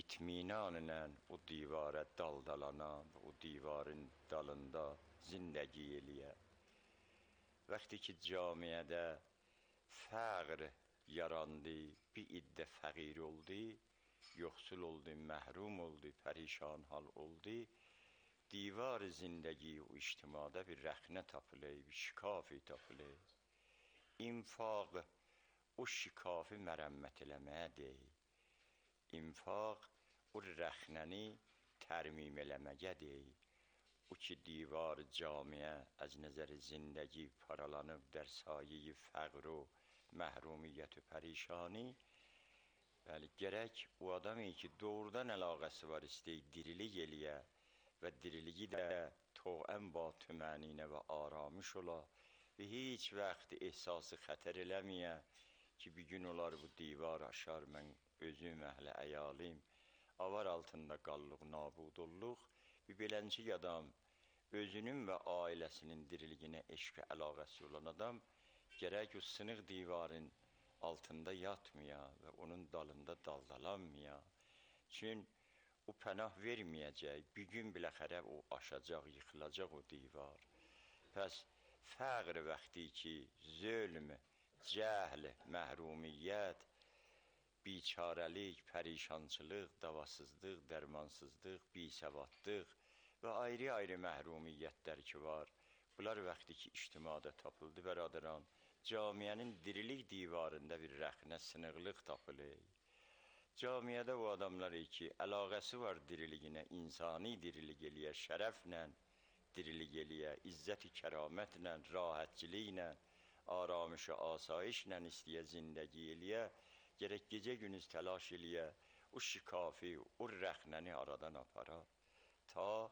itminanla o divara daldalanan, o divarın dalında zindəgi eləyə. Vaxtı ki camiədə fəqr yarandı, bir iddə fəqir oldu, yoxsul oldu, məhrum oldu, pərişan hal oldu. Divar zindəgi o ictimada bir rəxnə tapılır, bir şikafi tapılır. İnfaq o şikafi mərəmmət eləməyə deyil. İnfaq o rəxnəni tərmim eləməyə deyil. O ki divar camiə az nəzər zindəgi paralanıb در سایه فقر و محرومیت و پریشانی. Bəli, gərək o adamı ki doğrudan əlaqəsi var istəyir dirilik eləyə və diriliyi də toğən ba tüməninə və aramış ola və heç vaxt ehsası xətər eləməyə ki bir gün olar bu divar aşar, mən özüm əhlə əyalim avar altında qallıq, nabud olluq. Bir beləncik adam özünün və ailəsinin diriliyinə eşq əlaqəsi olan adam gərək o sınıq divarın altında yatmaya və onun dalında daldalanmaya. Çün o pənah verməyəcək, bir gün biləxərə o aşacaq, yıxılacaq o divar. Pəs fəqr vaxtı ki zülm, cəhl, məhrumiyyət, biçarəlik, pərişançılıq, davasızlıq, dərmansızlıq, bisavadlıq və ayrı-ayrı məhrumiyyətlər ki var. Bunlar vaxtı ki ictimada tapıldı, bəradəran, camiənin dirilik divarında bir rəxnə, sınıqlıq tapılır. Camiədə o adamlar ki, əlaqəsi var diriliyinə, insani dirilik eləyə, şərəflə dirilik eləyə, izzət-i kəramətlə, rahatçiliklə, aramış-ı asayişlə istəyə zindəgi eləyə, gərək gecə günüz təlaş eləyə, o şikafi, o rəxnəni aradan apara. Ta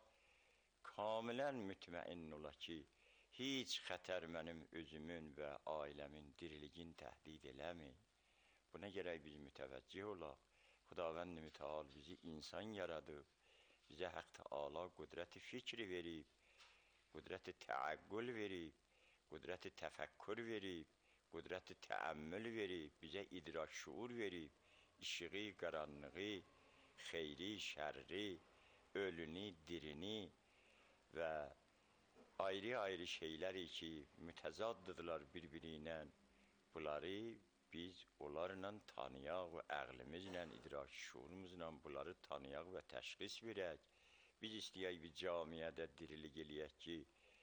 kamilən mütməin ola ki, heç xətər mənim özümün və ailəmin diriliyin təhdid eləmi. Buna gərək biz mütəvəccih olaq. Xudavənd mütəal bizi insan yaradıb, bizə Haq Teala qüdrət-i fikri verib, qüdrət-i təəqqül verib, qüdrət-i təfəkkür verib, qüdrət-i təəmmül verib, bizə idrak şuur verib, işığı, qaranlığı, xeyri, şərri, ölünü, dirini və ayrı-ayrı şeyləri ki, mütəzaddırlar bir-biri ilə, bunları biz onlarla tanıyaq və əqlimizlə, idrak şuurumuzla bunları tanıyaq və təşxis verək. Biz istəyək bir camiədə dirilik eləyək ki,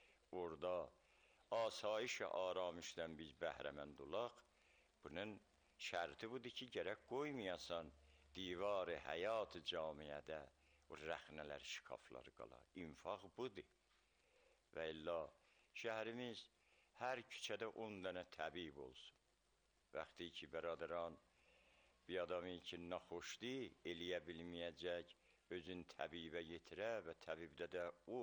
orada asayiş-i aramışdan biz bəhrəmənd olaq. Bunun şərti budur ki, gərək qoymayasan divar-ı həyat-ı camiədə o rəxnələr, şikafları qala. İnfaq budur. Və illa şəhərimiz hər küçədə 10 dənə təbib olsun. Vaxtı ki, bəradəran, bir adamı ki, naxoşdi, eləyə bilməyəcək, özün təbibə yetirə və təbibdə də o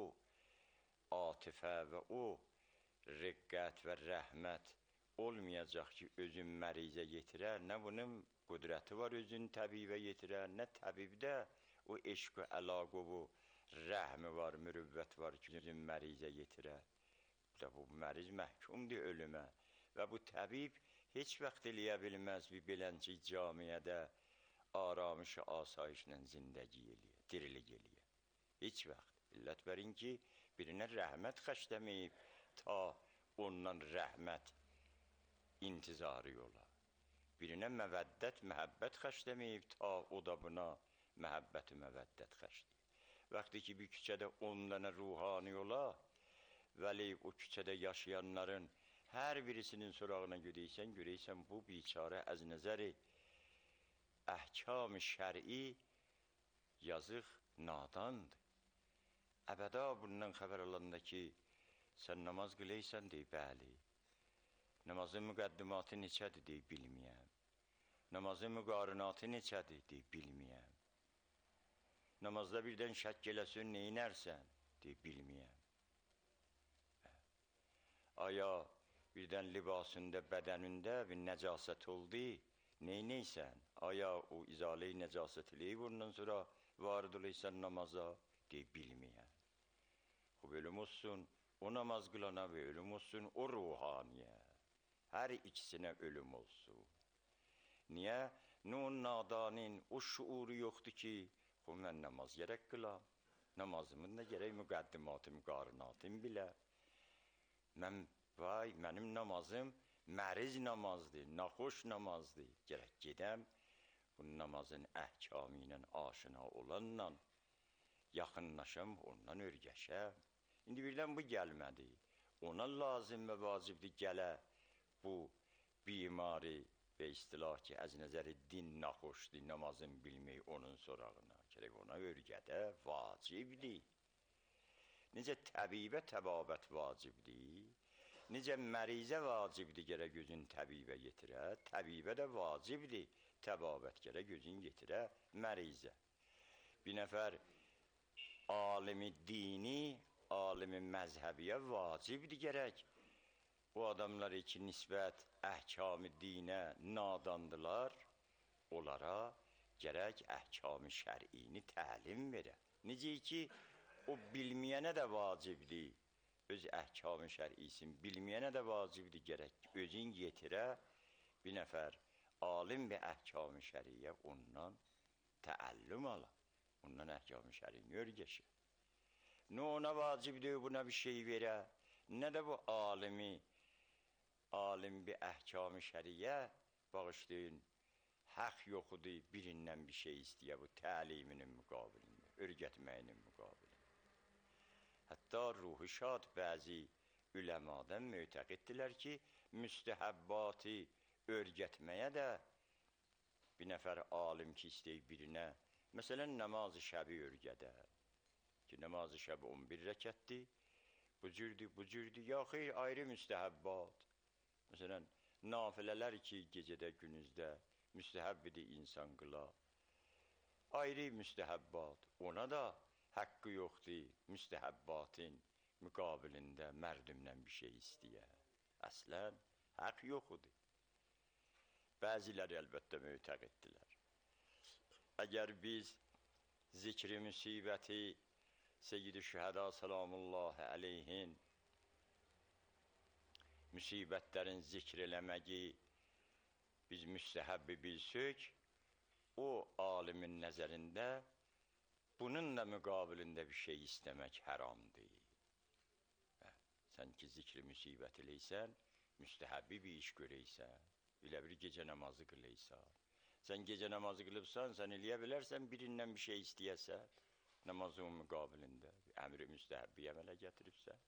atifə və o riqqət və rəhmət olmayacaq ki, özün mərizə yetirə, nə bunun qüdrəti var özün təbibə yetirə, nə təbibdə o eşq və əlaqə və rəhmi var, mürüvvət var ki, özün mərizə yetirə. Bu məriz məhkumdur ölümə və bu təbib heç vaxt eləyə bilməz bir beləncik camiədə aramış-ı asayişlə zindəgi eləyə, dirilik eləyə. Heç vaxt. İllət verin ki, birinə rəhmət xəşləməyib, ta ondan rəhmət intizarı yola. Birinə məvəddət, məhəbbət xəşləməyib, ta o da buna məhəbbəti məvəddət xəşləyib. Vaxtı ki, bir küçədə 10 dənə ruhani yola, vəli o küçədə yaşayanların hər birisinin sorağına görəysən, bu biçarə əz nəzəri əhkam-ı şər'i yazıq nadandır. Əbəda bundan xəbər alanda ki, sən namaz qıləysən, deyib, bəli. Namazın müqəddimatı neçədir, deyib, bilməyəm. Namazın müqarınatı neçədir, deyib, bilməyəm. Namazda birdən şək eləsin, neynərsən, deyib, bilməyəm. Aya birdən libasında, bədənində bir nəcasət oldu, neynəysən? Aya o izalə-i nəcasətliyi bundan sonra varid oluysan namaza, deyib, bilməyəm. Xub, ölüm olsun o namaz qılana və ölüm olsun o ruhaniyə. Hər ikisinə ölüm olsun. Niyə? Nə o nadanin o şuuru yoxdur ki, mən namaz gərək qılam. Namazımın da gərək müqəddimatım, qarinatım bilə. Mənim namazım məriz namazdır, naxoş namazdır. Gərək gedəm, bu namazın əhkamı ilə aşina olanla yaxınlaşam, ondan örgəşəm. İndi birdən bu gəlmədi. Ona lazım və vacibdir gələ bu bimari və istilah ki, əz nəzəri din naxoşdur, namazın bilmək onun sorağına. Gərək ona örgədə vacibdir. Necə təbibə təbabət vacibdir, necə mərizə vacibdir gərək özün təbibə yetirə, təbibə də vacibdir, təbabət gərək özün yetirə mərizə. Bir nəfər alimi dini, alimi məzhəbiyə vacibdir gərək. O adamları ki, nisbət əhkam-ı dinə nadandılar, onlara gərək əhkam-ı şər'ini təlim verə. Necə ki, o bilməyənə də vacibdir, öz əhkam-ı şər'isin bilməyənə də vacibdir, gərək özün yetirə, bir nəfər alim və əhkam-ı şər'iyyə ondan təəllüm ala, ondan əhkam-ı şər'ini örgəşə. Nə ona vacibdir, buna bir şey verə, nə də bu alim bir əhkam-ı şəriyyə bağışlayın, haq yoxudur, birindən bir şey istəyə bu təliminin müqabilində, örgətməyinin müqabilində. Hətta ruhu şad bəzi üləmadan mötəqiddirlər ki, müstəhəbbatı örgətməyə də bir nəfər alim ki, istəyib birinə, məsələn, namaz-ı şəbi örgədə, ki, namaz-ı şəbi 11 rəkətdir, bu cürdür, ya xeyr, ayrı müstəhəbbat. Məsələn, nafilələr ki, gecədə, günüzdə müstəhəbbidir insan qıla. Ayrı müstəhəbbat, ona da haqqı yoxdur, müstəhəbbatın müqabilində mərdümdən bir şey istəyə. Əslən, haqq yoxudur. Bəziləri əlbəttə mötəqiddirlər. Əgər biz zikri müsibəti Seyyid-i Şühəda salamullahi əleyhin müsibətlərin zikr eləməyi biz müstəhəbbi bilsək, o alimin nəzərində bunun da müqabilində bir şey istəmək haramdır. Sən ki, zikri müsibət eləysən, müstəhəbbi bir iş görəysən, elə bir gecə namazı qılıysan. Sən gecə namazı qılıbsan, sən eləyə bilərsən, birindən bir şey istəyəsən, namazın müqabilində, əmri müstəhəbbi əmələ gətiribsən.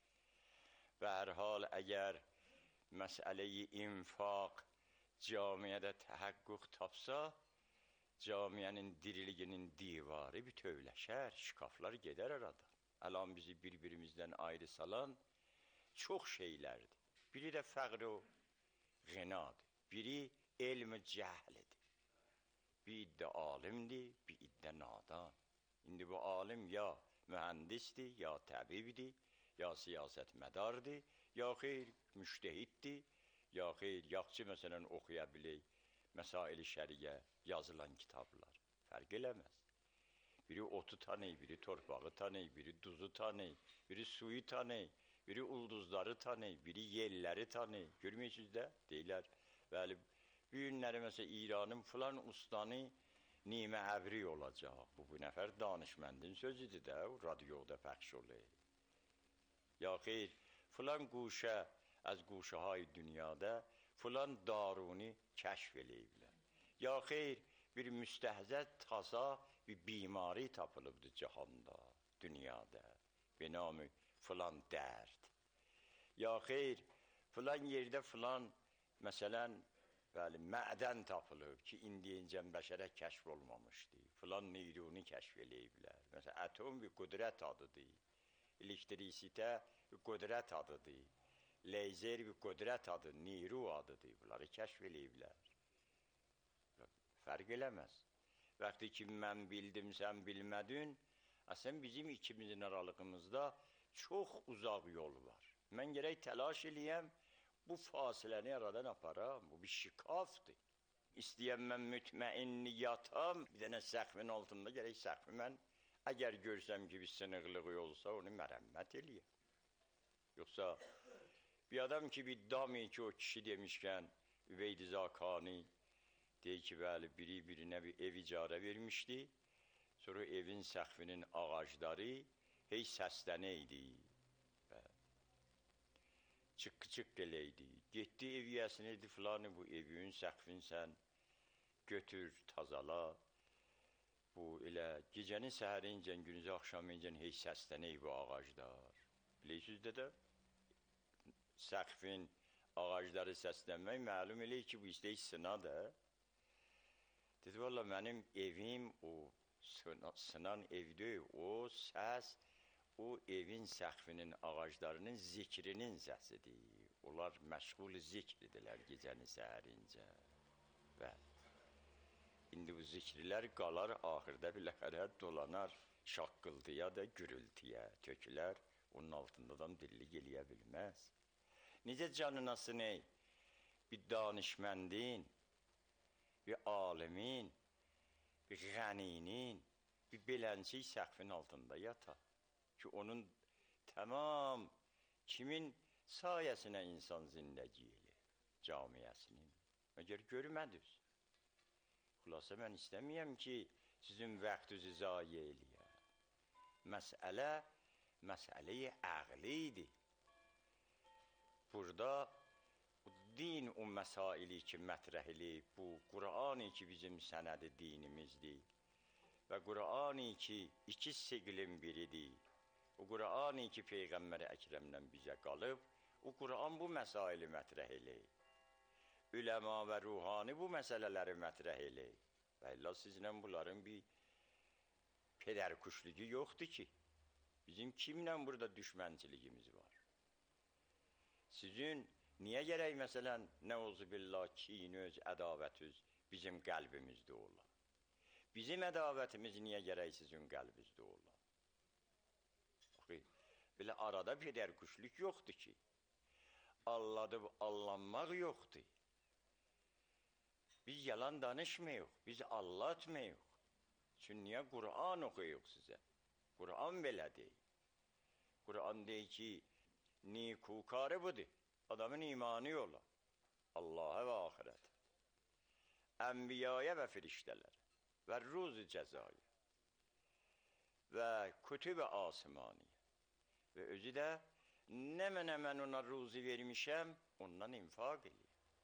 Və hər hal, əgər məsələ-i infaq camiədə təhəqqüq tapsa, camiyənin diriliyinin divarı bütövləşər, şikaflar gedər aradan. Əlan bizi bir-birimizdən ayrı salan çox şeylərdir. Biri də fəqr-i ғinadır, biri elm-i cəhlidir. Bir iddə alimdir, bir iddə nadan. İndi bu alim ya mühəndisdir, ya təbibdir, ya siyasət mədardır, ya xeyr müştehiddir, ya xeyr yaxçı məsələn oxuya bilək, məsail-i şəriyə yazılan kitablar. Fərq eləməz. Biri otu tanıyır, biri torpağı tanıyır, biri duzu tanıyır, biri suyu tanıyır, biri ulduzları tanıyır, biri yelləri tanıyır. Görmüyorsunuz da deyirlər, bəli, bu günləri məsələn İranın filan ustanı nimə əvri olacaq. Bu nəfər danışməndin sözüdür də, radioda pəxş olur. Ya xeyr, filan quşə, az quşəhay dünyada filan daruni kəşf eləyiblər. Ya xeyr, bir müstəhzə taza bir bimari tapılıbdır cihanda, dünyada, benamı filan dərd. Ya xeyr, filan yerdə filan, məsələn, bəli, mədən tapılıb ki, indiyincən bəşərə kəşf olmamışdır. Filan neyroni kəşf eləyiblər. Məsələn, atom bir qudrət adıdır. Elektrisitə bir qudrət adıdır. Leyzer bir qudrət adı, neyru adıdır. Bunları kəşf eləyiblər. Fərq eləməz. Vaxtı ki, mən bildim, sən bilmədin, əsən bizim ikimizin aralığımızda çox uzaq yol var. Mən gərək təlaş eləyəm, bu fasiləni aradan aparam, bu bir şikafdır. İstəyəm mən mütməinni yatam, bir dənə səxvin altında gərək səxvi mən, əgər görsəm ki, bir sınıqlığı olsa, onu mərəmmət eləyəm. Yoxsa, bir adam ki, bir dami ki, o kişi demişkən, Üveyd-i Zakani, Deyir ki, bəli, biri birinə bir ev icarə vermişdi. Sonra evin səqfinin ağacları hey səslənəydi. Çıqqı-çıqqı eləydi. Getdi ev yiyəsini dedi, filanı bu evin səqfini sən götür, tazala. Bu elə gecəni səhərincən, günüzü axşamıncən hey səslənək bu ağaclar. Bilirsiniz də səqfin ağacları səslənmək məlum eləyir ki, bu istəyik sınadır. Dedi, valla mənim evim o sınan evdir, o səs, o evin səqfinin ağaclarının zikrinin səsidir. Onlar məşğul zikridirlər gecəni səhərincə. Və indi bu zikrilər qalar, axırda biləxərə dolanar, şaqqıltıya da gürültüyə tökülər, onun altında adam dillik eləyə bilməz. Necə canınası ney? Bir danışməndin, bir alimin, bir qəninin, bir beləncik səqfin altında yata. Ki onun tamam kimin sayəsinə insan zindəgi elə, camiəsinin. Məgər görmədiniz? Xülasə mən istəməyəm ki, sizin vaxtınızı zayi eləyəm. Məsələ-i əqlidir. Burada din o məsaili ki, mətrəh eləyib, bu Qur'an-ı ki, bizim sənədi dinimizdir və Qur'an-ı ki, iki siqlin biridir. O Qur'an-ı ki, Peyğəmbər Əkrəmdən bizə qalıb, o Qur'an bu məsaili mətrəh eləyib. Üləma və ruhani bu məsələləri mətrəh eləyib. Və illa sizlə bunların bir pedərkuşluğu yoxdur ki, bizim kimlə burada düşmənçiligimiz var? Sizin niyə gərək məsələn, nəuzubillah, kinöz, ədavətüz bizim qəlbimizdə ola? Bizim ədavətimiz niyə gərək sizin qəlbinizdə ola? Belə arada pedərkuşluq yoxdur ki, alladıb allanmaq yoxdur. Biz yalan danışmayıq, biz allatmayıq. Çünki niyə Qur'an oxuyuq sizə? Qur'an belə deyil. Qur'an deyir ki, nikukarı budur, adamın imanı yola, Allah'a və ahirət, ənbiyaya və firiştələr və ruzu cəzaya və kütüb-i asmaniyə və özü də nə mən ona ruzu vermişəm, ondan infaq eləyir.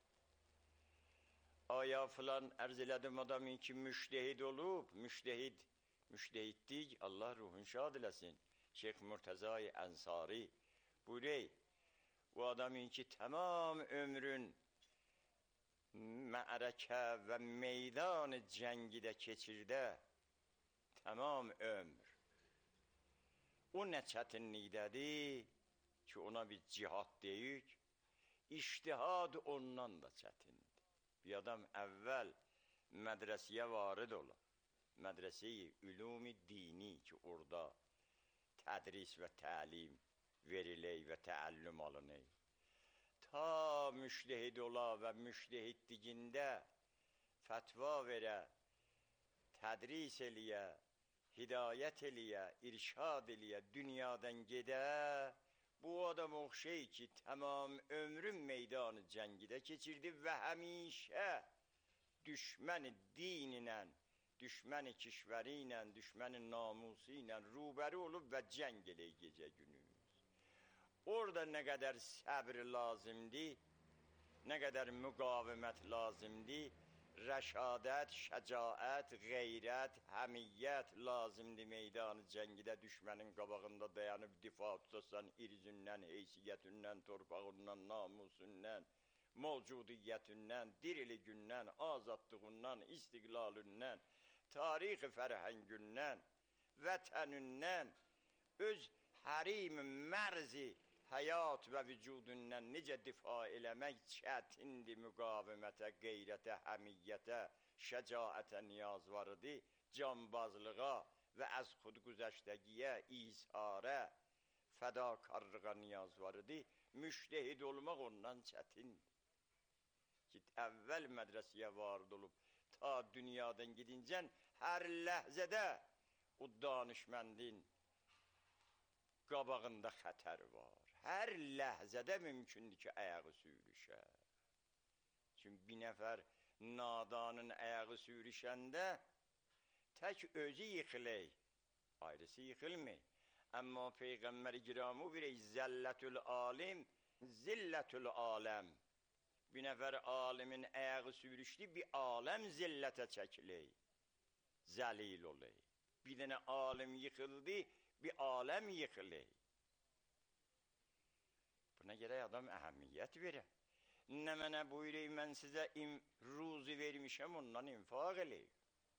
Aya filan ərz elədim adamın ki, müştehid olub, müştehiddik, Allah ruhun şad eləsin, Şeyx Murtəza-i Ənsari buyurur, bu adamın ki, tamam ömrün məərəkə və meydan cəngidə keçirdə, tamam ömr. O nə çətinlikdədir ki, ona bir cihad deyik, iştihad ondan da çətindir. Bir adam əvvəl mədrəsiyə varid ola, mədrəsə-i ülum-i dini ki, orada tədris və təlim verilək və təəllüm alınək. Ta müştehid ola və müştehidligində fətva verə, tədris eləyə, hidayət eləyə, irşad eləyə, dünyadan gedə, bu adam oxşey ki, tamam ömrün meydanı cəngidə keçirdi və həmişə düşməni dininlə, düşməni kişvəri ilə, düşməni namusu ilə rubəri olub və cəng elək gecə günü. Orada nə qədər səbr lazımdır, nə qədər müqavimət lazımdır, rəşadət, şəcaət, qeyrət, həmiyyət lazımdır meydanı cəngidə düşmənin qabağında dayanıb difa tutasan irzündən, heysiyyətindən, torpağından, namusundan, mövcudiyyətindən, diriliğindən, azadlığından, istiqlalündən, tarix-i fərhəngündən, vətənindən, öz hərim mərzi həyat və vücudundan necə difa eləmək çətindir, müqavimətə, qeyrətə, həmiyyətə, şəcaətə niyaz varıdır, canbazlığa və əz xudgüzəştəgiyə, izharə, fədakarlığa niyaz varıdır, müştehid olmaq ondan çətindir. Ki, əvvəl mədrəsiyə varid olub, ta dünyadan gidincən, hər ləhzədə o danışməndin qabağında xətər var. Hər ləhzədə mümkündür ki, ayağı sürüşə. Çünki bir nəfər nadanın ayağı sürüşəndə tək özü yıxılır, ayrısı yıxılmır. Amma Peyğəmbər kiramı bilir, zəllətül alim, zillətül aləm. Bir nəfər alimin ayağı sürüşdü, bir aləm zillətə çəkilir, zəlil olur. Bir dənə alim yıxıldı, bir aləm yıxılır. Buna görə adam əhəmiyyət verir. Nə mənə buyurur, mən sizə ruzu vermişəm, ondan infaq eləyir.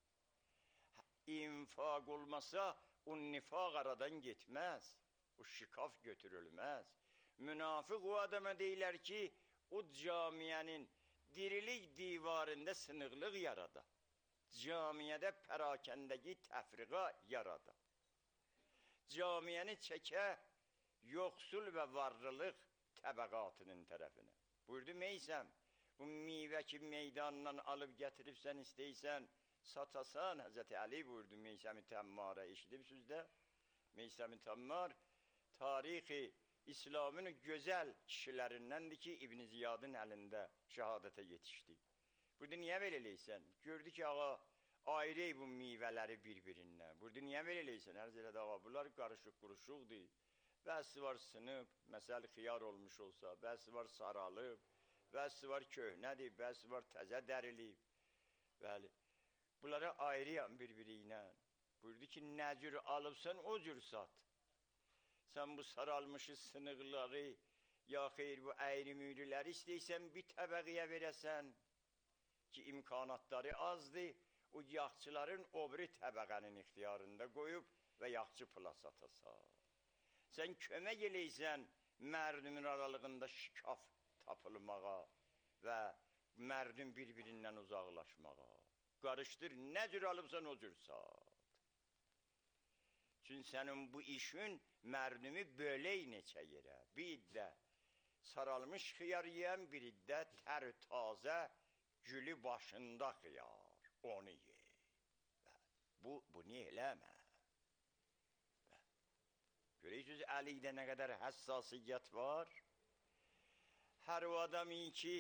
İnfaq olmasa, o nifaq aradan getməz, o şikaf götürülməz. Münafıq o adama deyilər ki, o camiyənin dirilik divarında sınıqlıq yarada, camiyədə pərakəndəki təfriqa yarada, camiyəni çəkə yoxsul və varlılıq təbəqatının tərəfinə. Buyurdu, meysəm, bu meyvə ki meydandan alıb gətiribsən, istəysən, satasan. Həzrəti Əli buyurdu, Meysəm-i Təmmara eşidibsiniz də. Meysəm-i Təmmar tarixi İslamın gözəl kişilərindəndir ki, İbn Ziyadın əlində şəhadətə yetişdi. Burada niyə belə eləysən? Gördü ki, ağa, ayrı bu meyvələri bir-birindən. Burada niyə belə eləysən? Ərz elədi, ağa, bunlar qarışıq-quruşuqdur. Bəzi var sınıb, məsəl xiyar olmuş olsa, bəzi var saralıb, bəzi var köhnədir, bəzi var təzə dərilib. Bəli, bunlara ayrıyam bir-biri ilə. Buyurdu ki, nə cür alıbsan, o cür sat. Sən bu saralmışı sınıqları, ya xeyr bu əyri-müyrüləri istəysən bir təbəqiyə verəsən ki, imkanatları azdır, o yaxçıların o biri təbəqənin ixtiyarında qoyub və yaxçı pula satasan. Sən kömək eləysən mərdümin aralığında şikaf tapılmağa və mərdüm bir-birindən uzaqlaşmağa. Qarışdır, nə cür alıbsan, o cür sat. Çünki sənin bu işin mərdumi bölək neçə yerə. Bir iddə saralmış xiyar yiyən, bir iddə tər tazə gülü başında xiyar, onu ye. Bunu eləmə. Görürsünüz, Əlidə nə qədər həssasiyyət var. Hər o adamı ki,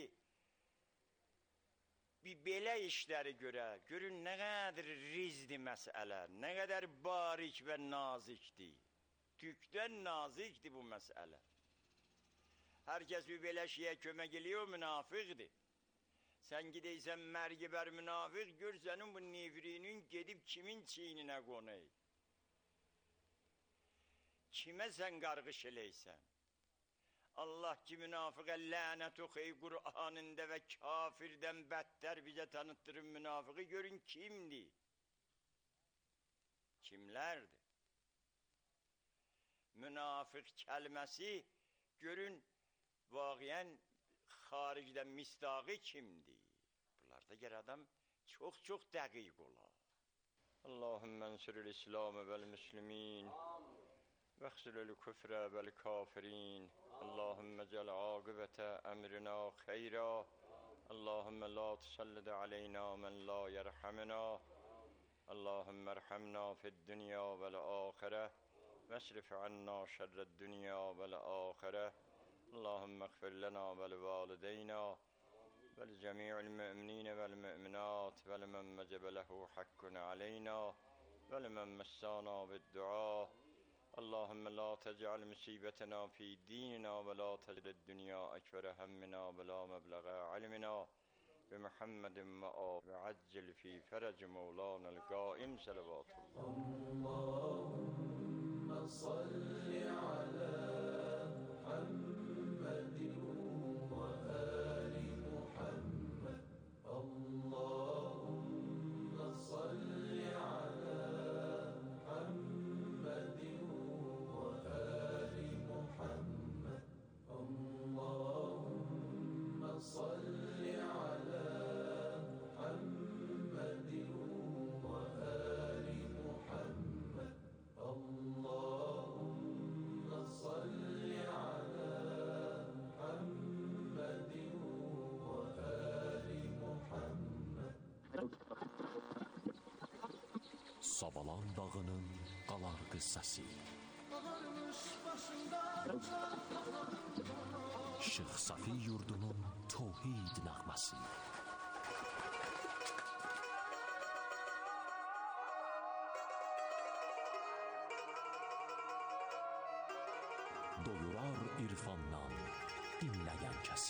bir belə işləri görün nə qədər rizdi məsələ, nə qədər barik və nazikdir. Tükdən nazikdir bu məsələ. Hər kəs bir belə şeyə kömək eləyir, o münafiqdir. Sən gidəysən mərgibər münafiq, gör sənin bu nevrinin gedib kimin çiyninə qonur. Kimə sən qarğış eləysən? Allah ki, münafiqə lənət oxuy Qur'anında və kafirdən bədtər bizə tanıtdırın münafiqi, görün kimdir? Kimlərdir? Münafiq kəlməsi, görün, vaqiən xaricdən misdaqı kimdir? Bunlarda gəl adam çox dəqiq olar. Allahümmə ensürül İslamı vəl-müslimin وَاخْزِلُ الْكُفْرَ وَالْكَافِرِينَ اللهم اجعل عاقبة أمرنا خيرا اللهم لا تسلط علينا من لا يرحمنا اللهم ارحمنا في الدنيا والآخرة واصرف عنا شر الدنيا والآخرة اللهم اغفر لنا ولوالدينا ولجميع المؤمنين والمؤمنات ولمن وجب له حق علينا ولمن مسانا بالدعاء اللهم لا تجعل مصيبتنا في ديننا ولا تجعل الدنيا أكبر همنا ولا مبلغ علمنا بمحمد وعجل في فرج مولانا القائم صلوات الله اللهم صل على محمد وآل محمد اللهم صل على محمد وآل محمد اللهم صل على محمد وآل محمد اللهم صل على محمد وآل محمد Sabalan dağının qalarqı səsi Şeyx Safi yurdunun tohid nəğməsi doyurar irfandan dinleyen kəsi.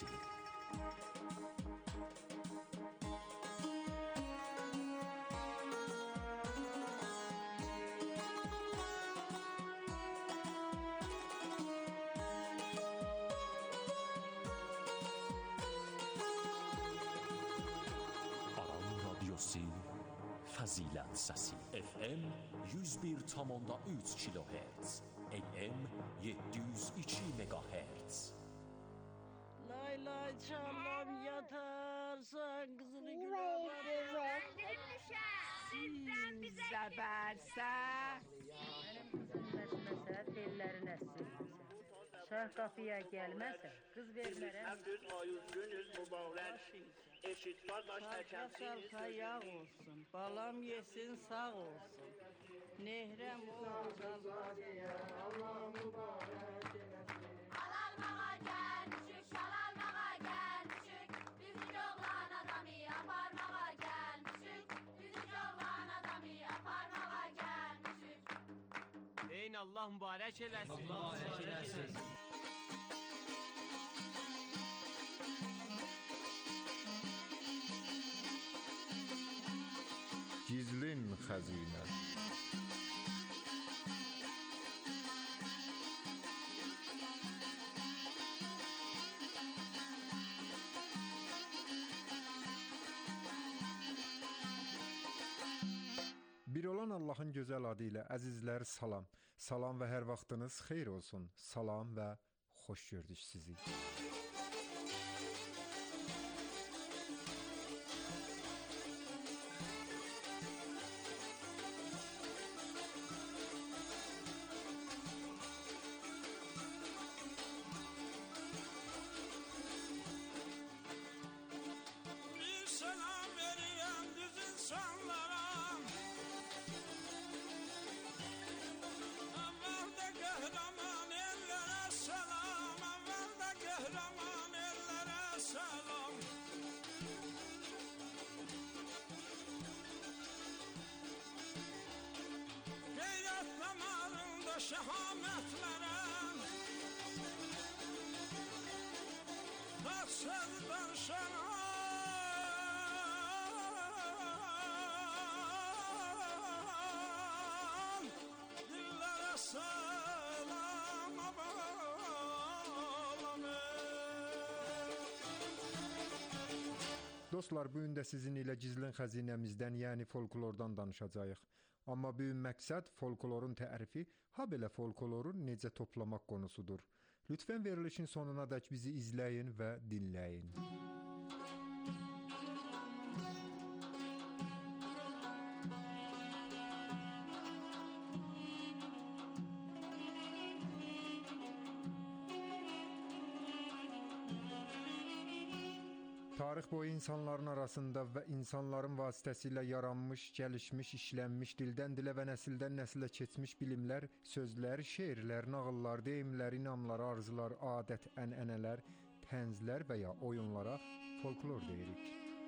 Fəzilət səsi FM 101,3 kHz AM 702 MHz. Lay lay çalam yatarsan kızını güne Sizden bize verse. Benim kızım nəsməsə, telləri nəssin. Şah qapıya gəlməsə, qız vermərəm. Düz ayız günüz mübarək. Eşit qardaş Sarkasal kayaq olsun, balam yesin sağ olsun. Nehrem olsun. Alalmağa gelmişik, şalalmağa gelmişik. Bizim oğlan adamı yaparmağa gelmişik. Bizim oğlan adamı yaparmağa gelmişik. Deyin Allah mübarək eləsin. Allah mübarək eləsin. Gizlin xəzinə. Bir olan Allahın gözəl adı ilə əzizlər salam. Salam və hər vaxtınız xeyir olsun. Salam və xoş gördük sizi. Şehametlere Tatsızdan şenan Dillere selam Dostlar, bu gün də sizin ilə gizlin xəzinəmizdən, yəni folklordan danışacağıq. Amma böyük məqsəd folklorun tərifi, habelə folklorun necə toplamaq konusudur. Lütfən verilişin sonunadək bizi izləyin və dinləyin. Tarix boyu insanların arasında və insanların vasitəsilə yaranmış, gəlişmiş, işlənmiş, dildən dilə və nəsildən nəsilə keçmiş bilimlər, sözlər, şeirlər, nağıllar, deyimlər, inamlar, arzular, adət, ənənələr, tənzlər və ya oyunlara folklor deyirik.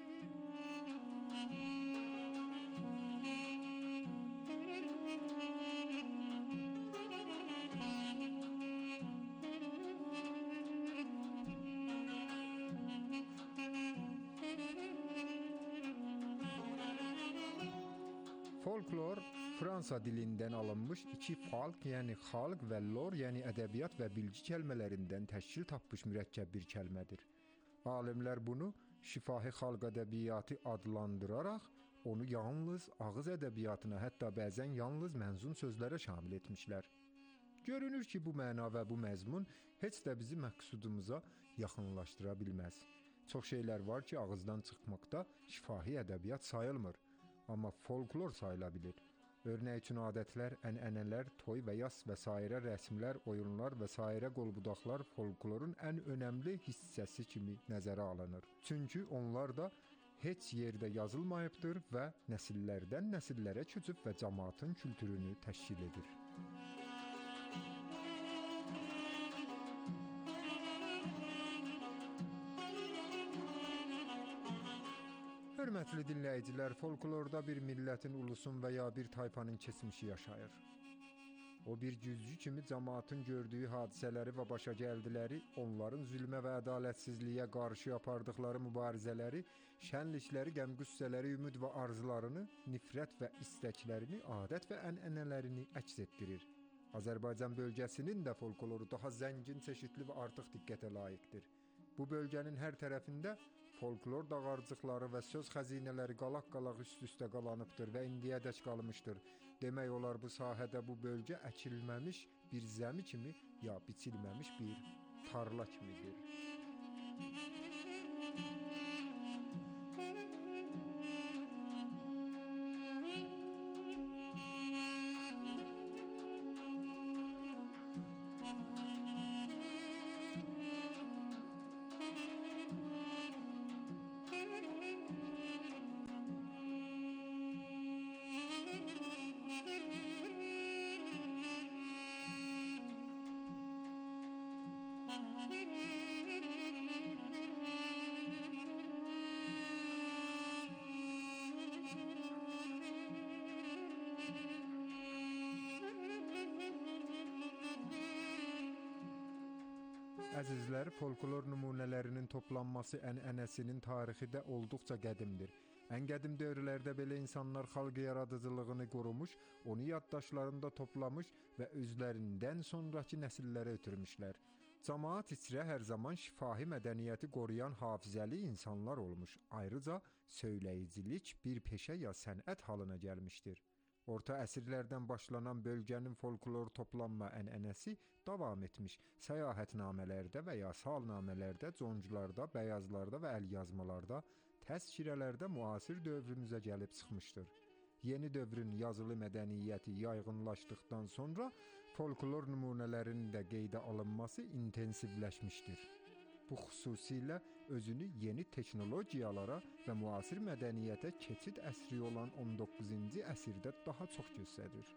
Folklor Fransa dilindən alınmış iki folk, yəni xalq və lor, yəni ədəbiyyat və bilgi kəlmələrindən təşkil tapmış mürəkkəb bir kəlmədir. Alimlər bunu şifahi xalq ədəbiyyatı adlandıraraq onu yalnız ağız ədəbiyyatına, hətta bəzən yalnız mənzum sözlərə şamil etmişlər. Görünür ki, bu məna və bu məzmun heç də bizi məqsudumuza yaxınlaşdıra bilməz. Çox şeylər var ki, ağızdan çıxmaqda şifahi ədəbiyyat sayılmır. Amma folklor sayıla bilir. Örnək üçün adətlər, ənənələr, toy və yas və sairə rəsmlər, oyunlar və sairə qolbudaqlar folklorun ən önəmli hissəsi kimi nəzərə alınır. Çünki onlar da heç yerdə yazılmayıbdır və nəsillərdən nəsillərə köçüb və cəmaatın kültürünü təşkil edir. Hörmətli dinləyicilər, folklorda bir millətin, ulusun və ya bir tayfanın keçmişi yaşayır. O bir güzgü kimi cəmaatın gördüyü hadisələri və başa gəldiləri, onların zülmə və ədalətsizliyə qarşı apardıqları mübarizələri, şənlikləri, qəm-qüssələri, ümid və arzularını, nifrət və istəklərini, adət və ənənələrini əks etdirir. Azərbaycan bölgəsinin də folkloru daha zəngin, çeşidli və artıq diqqətə layiqdir. Bu bölgənin hər tərəfində folklor dağarcıqları və söz xəzinələri qalaq-qalaq üst-üstə qalanıbdır və indiyədək qalmışdır. Demək olar bu sahədə bu bölgə əkilməmiş bir zəmi kimi ya biçilməmiş bir tarla kimidir. Əzizlər, folklor nümunələrinin toplanması ənənəsinin tarixi də olduqca qədimdir. Ən qədim dövrlərdə belə insanlar xalq yaradıcılığını qorumuş, onu yaddaşlarında toplamış və özlərindən sonraki nəsillərə ötürmüşlər. Cəmaət içrə hər zaman şifahi mədəniyyəti qoruyan hafizəli insanlar olmuş. Ayrıca söyləyicilik bir peşə ya sənət halına gəlmişdir. Orta əsrlərdən başlanan bölgənin folklor toplanma ənənəsi davam etmiş. Səyahətnamələrdə və ya salnamələrdə, concularda, bəyazlarda və əlyazmalarda, təzkirələrdə müasir dövrümüzə gəlib çıxmışdır. Yeni dövrün yazılı mədəniyyəti yaygınlaşdıqdan sonra folklor nümunələrinin də qeydə alınması intensivləşmişdir. Bu xüsusilə özünü yeni texnologiyalara və müasir mədəniyyətə keçid əsri olan 19-cu əsrdə daha çox göstərir.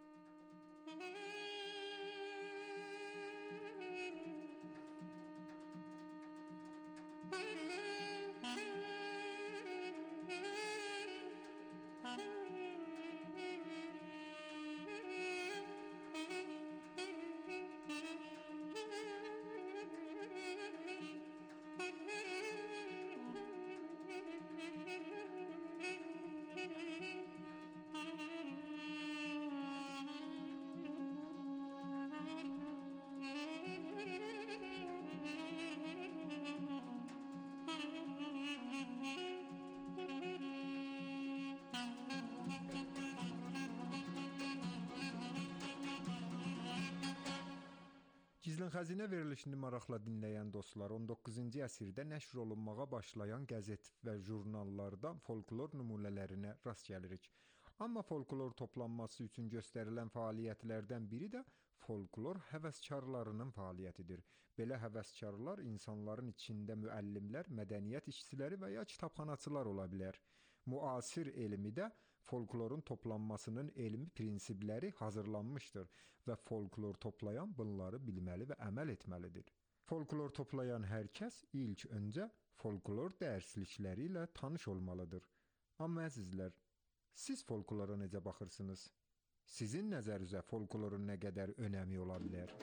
Gizlin Xəzinə verilişini maraqla dinləyən dostlar, 19-cu əsrdə nəşr olunmağa başlayan qəzet və jurnallarda folklor nümunələrinə rast gəlirik. Amma folklor toplanması üçün göstərilən fəaliyyətlərdən biri də folklor həvəskarlarının fəaliyyətidir. Belə həvəskarlar insanların içində müəllimlər, mədəniyyət işçiləri və ya kitabxanaçılar ola bilər. Müasir elmidə folklorun toplanmasının elmi prinsipləri hazırlanmışdır və folklor toplayan bunları bilməli və əməl etməlidir. Folklor toplayan hər kəs ilk öncə folklor dərslikləri ilə tanış olmalıdır. Amma əzizlər, siz folklora necə baxırsınız? Sizin nəzərinizə folklorun nə qədər önəmi ola bilər?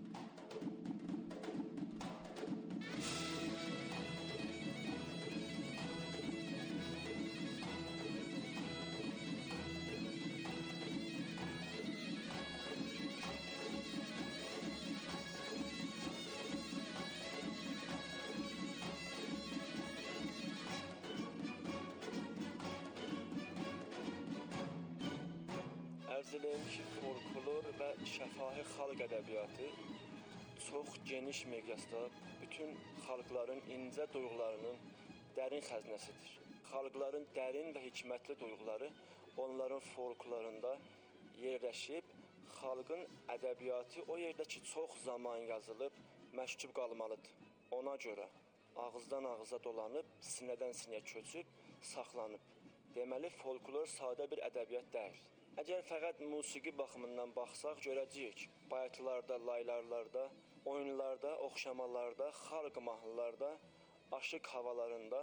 Ərz eləyim ki, folklor və şəfahi xalq ədəbiyyatı çox geniş miqyasda bütün xalqların incə duyğularının dərin xəzinəsidir. Xalqların dərin və hikmətli duyğuları onların folklorunda yerləşib, xalqın ədəbiyyatı o yerdə ki, çox zaman yazılıb, məşkub qalmalıdır. Ona görə ağızdan ağıza dolanıb, sinədən sinəyə köçüb, saxlanıb. Deməli, folklor sadə bir ədəbiyyat deyil. Əgər fəqət musiqi baxımından baxsaq, görəcəyik, bayatlarda, laylarlarda, oyunlarda, oxşamalarda, xalq mahnılarda, aşıq havalarında,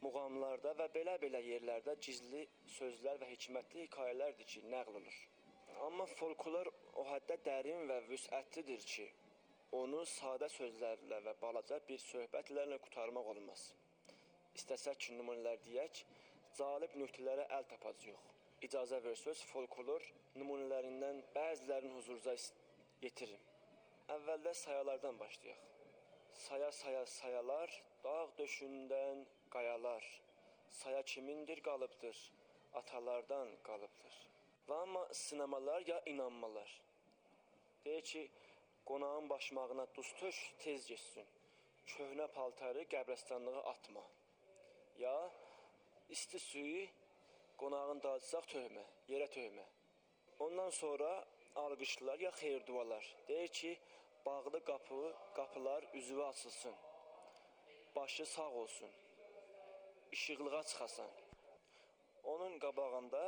muğamlarda və belə-belə yerlərdə gizli sözlər və hikmətli hekayələrdir ki, nəql olur. Amma folklor o həddə dərin və vüsətlidir ki, onu sadə sözlərlə və balaca bir söhbətlərlə qurtarmaq olmaz. İstəsək ki, nümunələr deyək, cəlb nöqtələrə əl tapacağıq. İcazə versəz, folklor nümunələrindən bəzilərinin huzurunuza yetirim. Əvvəldə sayalardan başlayaq. Saya sayalar, dağ döşündən qayalar. Saya kimindir qalıbdır, atalardan qalıbdır. Və amma sınamalar ya inanmalar. Deyir ki, qonağın başmağına duz tök, tez geçsin. Köhnə paltarı qəbrəstanlığa atma. Ya isti suyu qonağın dağıtsaq töhmə, yerə töhmə. Ondan sonra alqışlar ya xeyir-dualar. Deyir ki, bağlı qapılar üzvə açılsın. Başı sağ olsun. İşıqlığa çıxasan. Onun qabağında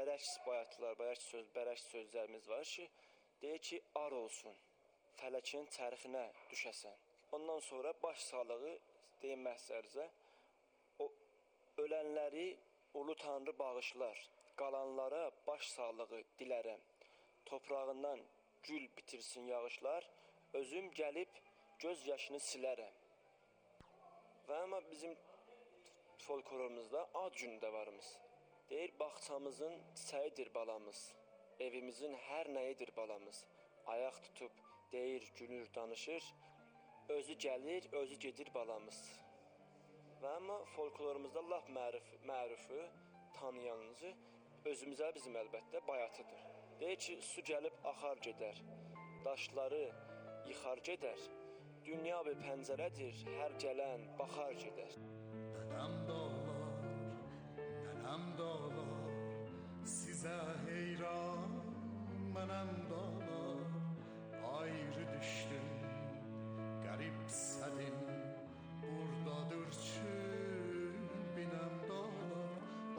bərək sözlərimiz var ki, deyir ki, ar olsun, fələkin çərxinə düşəsən. Ondan sonra baş sağlığı deyim məhsərizə, o ölənləri ulu tanrı bağışlar, qalanlara baş sağlığı dilərəm. Toprağından gül bitirsin yağışlar, özüm gəlib göz yaşını silərəm. Və amma bizim folklorumuzda ad günü də varımız. Deyir, bağçamızın çiçəyidir balamız, evimizin hər nəyidir balamız. Ayaq tutub, deyir, gülür, danışır, özü gəlir, özü gedir balamız. Və amma folklorumuzda laf mərufu, tanıyanıcı, özümüzə bizim əlbəttə bayatıdır. Deyir ki, su gəlib axar gedər, daşları yıxar gedər, dünya bir pəncərədir, hər gələn baxar gedər. Nənəm dağlar, nənəm dağlar, sizə heyran, mənəm dağlar, ayrı düşdüm, qərib sədim, buradadır çülbinəm dağlar,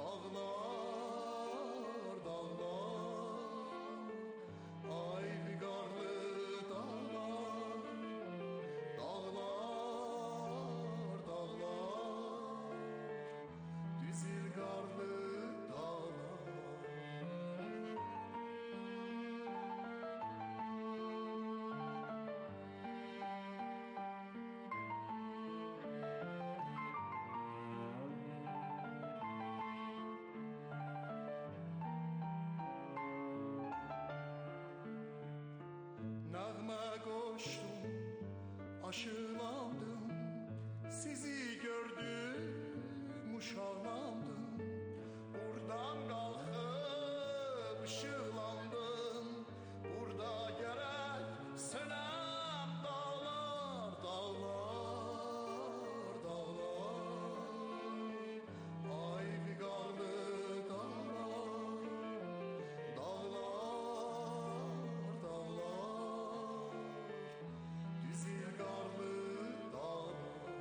dağlar, dağlar, ay viqarlı dağlar, dağlar, dağlar, düzil qarlı dağlar. Nəğmə qoşdum, aşılandım, sizi gördüm, uşaqlandım. Buradan qalxıb ışıqlandım, burada gərək sönəm dağlar, dağlar, dağlar, ay viqarlı dağlar, dağlar, dağlar, düzil qarlı dağlar.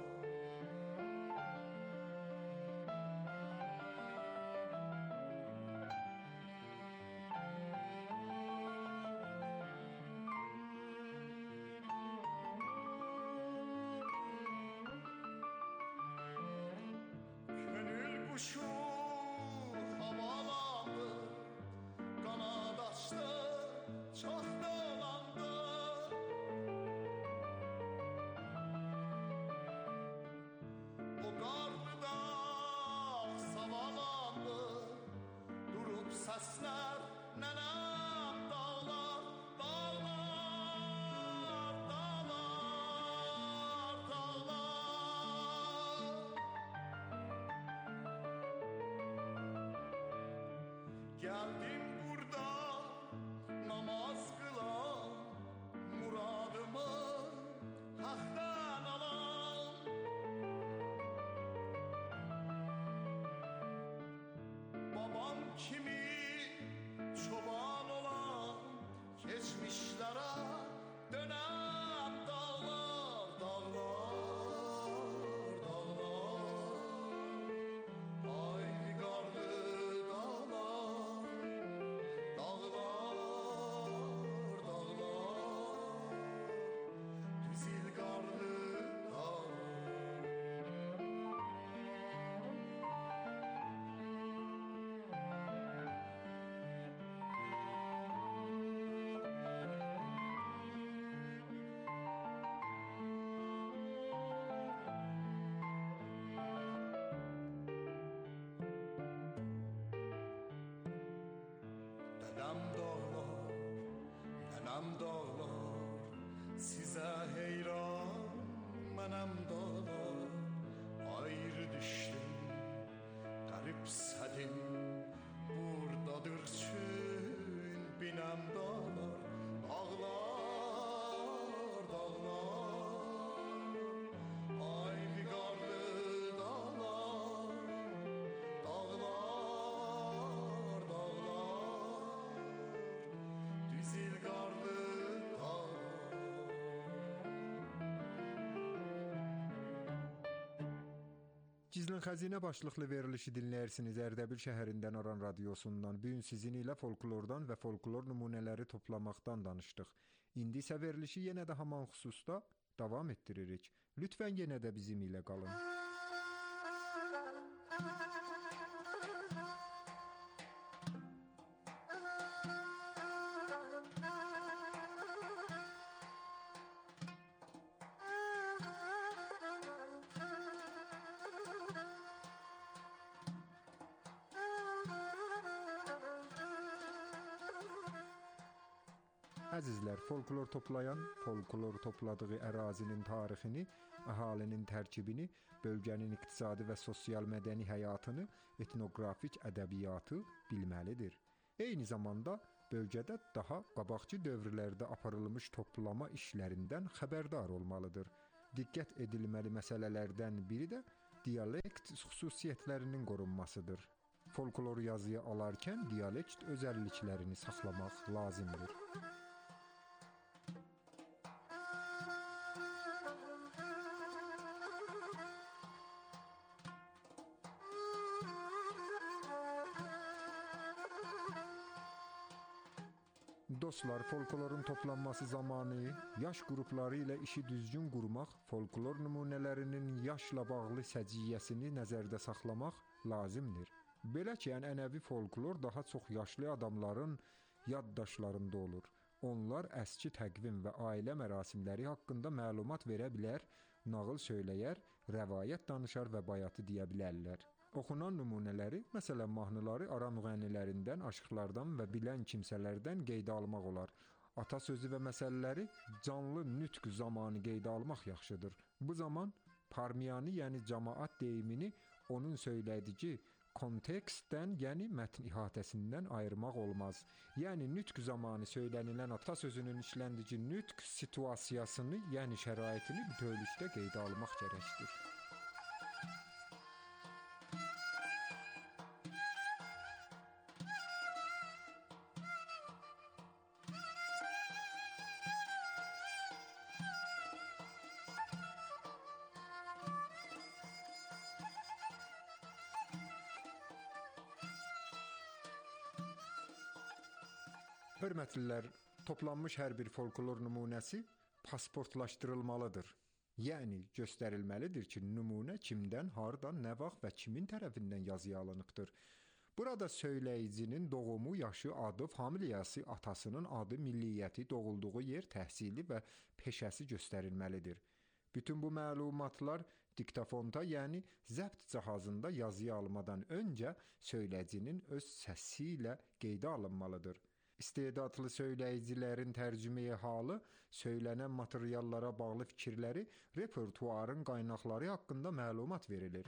Könül quşu havalandı, qanad açdı, çox dolandı. O qarlı dağ savalandı, durub səslər nənəm dağlar, dağlar, dağlar, dağlar. Geldim burada namaz kılan, muradımı haktan alan. Babam kimi çoban olan, geçmişlere dönem dağlar, dağlar, dağlar, ay viqarlı dağlar, Nənəm dağlar, nənəm dağlar, sizə heyran mənəm dağlar. Ayrı düşdüm, qərib sədim, buradadır çün binəm dağlar. Dağlar, dağlar, ay biqarlı dağlar. Dağlar, dağlar, düzil qarlı dağlar. Gizlin Xəzinə başlıqlı verilişi dinləyirsiniz Ərdəbil şəhərindən Aran radiosundan. Bu gün sizin ilə folklordan və folklor nümunələri toplamaqdan danışdıq. İndi isə verilişi yenə də haman xüsusda davam etdiririk. Lütfən yenə də bizim ilə qalın. Əzizlər, folklor toplayan, folklor topladığı ərazinin tarixini, əhalinin tərkibini, bölgənin iqtisadi və sosial-mədəni həyatını, etnoqrafik ədəbiyyatı bilməlidir. Eyni zamanda bölgədə daha qabaqcı dövrlərdə aparılmış toplama işlərindən xəbərdar olmalıdır. Diqqət edilməli məsələlərdən biri də dialekt xüsusiyyətlərinin qorunmasıdır. Folklor yazıya alarkən dialekt özəlliklərini saxlamaq lazımdır. Dostlar, folklorun toplanması zamanı yaş qrupları ilə işi düzgün qurmaq, folklor nümunələrinin yaşla bağlı səciyyəsini nəzərdə saxlamaq lazımdır. Belə ki, ənənəvi folklor daha çox yaşlı adamların yaddaşlarında olur. Onlar əski təqvim və ailə mərasimləri haqqında məlumat verə bilər, nağıl söyləyər, rəvayət danışar və bayatı deyə bilərlər. Oxunan nümunələri, məsələn mahnıları Aran müğənnilərindən, aşıqlardan və bilən kimsələrdən qeydə almaq olar. Atasözü və məsəlləri canlı nütq zamanı qeydə almaq yaxşıdır. Bu zaman parmiyani, yəni cəmaət deyimini onun söylədiyi kontekstdən, yəni mətn ihatəsindən ayırmaq olmaz. Yəni nütq zamanı söylənilən atasözünün işləndiyi nütq situasiyasını, yəni şəraitini bütövlükdə qeydə almaq gərəkdir. Hörmətlilər, toplanmış hər bir folklor nümunəsi pasportlaşdırılmalıdır. Yəni göstərilməlidir ki, nümunə kimdən, hardan, nə vaxt və kimin tərəfindən yazıya alınıbdır. Burada söyləyicinin doğumu, yaşı, adı, familiyası, atasının adı, milliyyəti, doğulduğu yer, təhsili və peşəsi göstərilməlidir. Bütün bu məlumatlar diktafonda, yəni zəbt cihazında yazıya almadan öncə söyləyicinin öz səsi ilə qeydə alınmalıdır. İstedadlı söyləyicilərin tərcümeyi halı, söylənən materiallara bağlı fikirləri, repertuarın qaynaqları haqqında məlumat verilir.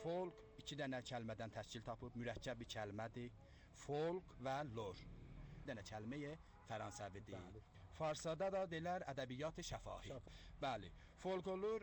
Folk 2 dənə kəlmədən təşkil tapıb, mürəkkəb bir kəlmədir. Folk və lor. Bir dənə kəlməyə Fransəvidir. Farsada da deyirlər ədəbiyyat şəfahi. Bəli. Folklor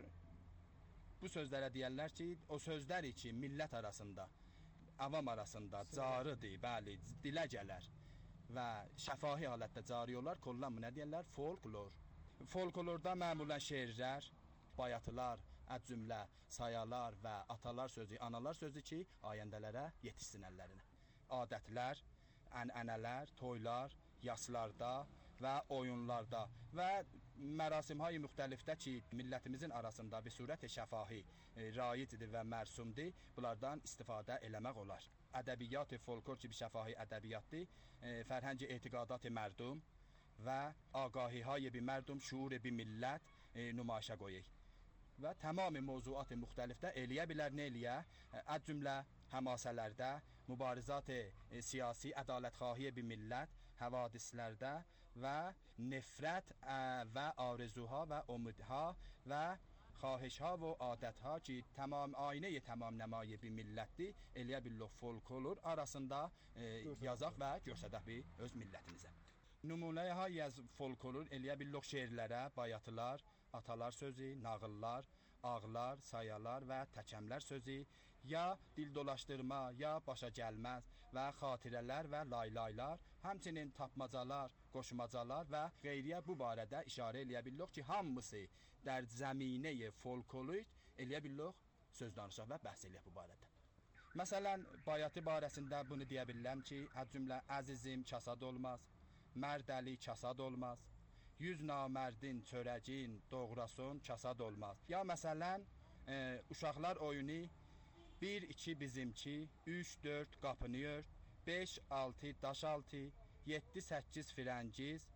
bu sözlərə deyirlər ki, o sözlər ki, millət arasında, avam arasında carıdır, bəli, dilə gələr və şəfahi halətdə cari olar. Kollan nə deyirlər? Folklor. Folklorda məmulən şeirlər, bayatılar, cümlə, sayalar və atalar sözü, analar sözü ki, ayəndələrə yetişsin əllərinə. Adətlər, ənənələr, toylar, yaslarda və oyunlarda və mərasimhay müxtəlifdə ki, millətimizin arasında bir surət-i şəfahi raicdir və mərsumdur, bunlardan istifadə eləmək olar. Ədəbiyyat-ı folklor ki, bir şəfahi ədəbiyyatdır, fərhəngi etiqadat-ı mərdum və agahihayı bir mərdum, şuur-i bir millət nümayişə qoyur. Və tamam mövzuat-ı müxtəlifdə eləyə bilər, nə eləyə? Cümlə həmasələrdə, mübarizat-ı siyasi, ədalətxahi bir millət, həvadislərdə və nifrət və arzuha və umudha və xahişha və adətha ki, tamam aynə-i tamam nəmayi bir millətdir, eləyə billah folklor arasında yazaq və görsədək bir öz millətimizə. Nümunəyə yaz folklor eləyə billah şeirlərə, bayatılar, atalar sözü, nağıllar, ağlar, sayalar və təkəmlər sözü, ya dil dolaşdırma, ya başa gəlməz və xatirələr və laylaylar, həmçinin tapmacalar, qoşmacalar və qeyriyə bu barədə işarə eləyə billah ki, hamısı در زمینه folklorik eləyə billah söz danışaq və bəhs eləyək bu barədə. Məsələn, bayatı barəsində bunu deyə bilirəm ki, cümlə əzizim kasad olmaz, mərd əli kasad olmaz, 100 namərdin çörəgin doğrason kasad olmaz. Ya məsələn, uşaqlar oyunu 1-2 bizimki, 3-4 qapını ört, 5-6 daş altı, 7-8 firəngiz,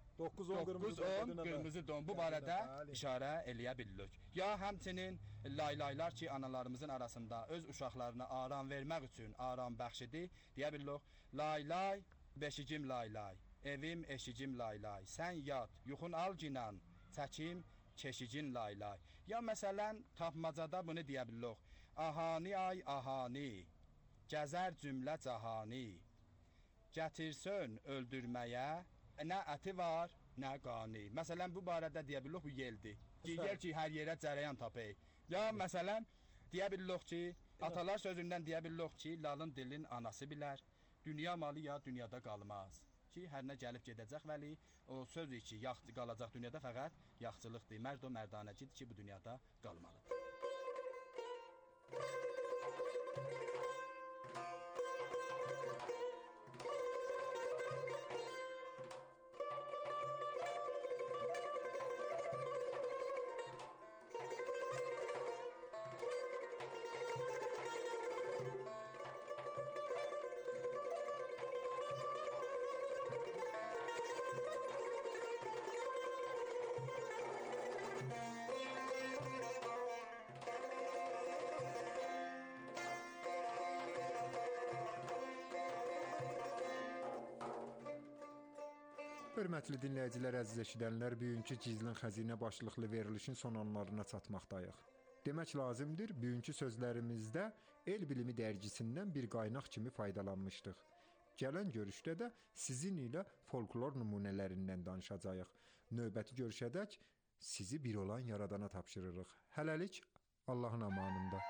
9-10 qırmızı don bu barədə işarə eləyə bilirik. Ya həmçinin laylaylar ki, analarımızın arasında öz uşaqlarına aram vermək üçün aram bəxşidir, deyə bilirik. Laylay, beşicim laylay, evim eşicim laylay, sən yat, yuxun al ginan, çəkim keşicin laylay. Ya məsələn, tapmacada bunu deyə bilirik. Ahani ay ahani, gəzər cümlə cahani, gətirsən öldürməyə, nə əti var, nə qani. Məsələn, bu barədə deyə bilirik, bu yeldir. Digər ki, hər yerə cərəyan tapır. Ya məsələn, deyə bilirik ki, atalar sözündən deyə bilirik ki, lalın dilin anası bilər, dünya malı ya dünyada qalmaz. Ki, hər nə gəlib gedəcək, vəli o söz ki, qalacaq dünyada fəqət yaxçılıqdır, mərd o mərdanəcidir ki, bu dünyada qalmalıdır. Hörmətli dinləyicilər, əziz eşidənlər, bugünkü Gizlin Xəzinə başlıqlı verilişin son anlarına çatmaqdayıq. Demək lazımdır, bugünkü sözlərimizdə El Bilimi dərgisindən bir qaynaq kimi faydalanmışdıq. Gələn görüşdə də sizin ilə folklor nümunələrindən danışacağıq. Növbəti görüşədək sizi bir olan yaradana tapşırırıq. Hələlik Allahın amanında.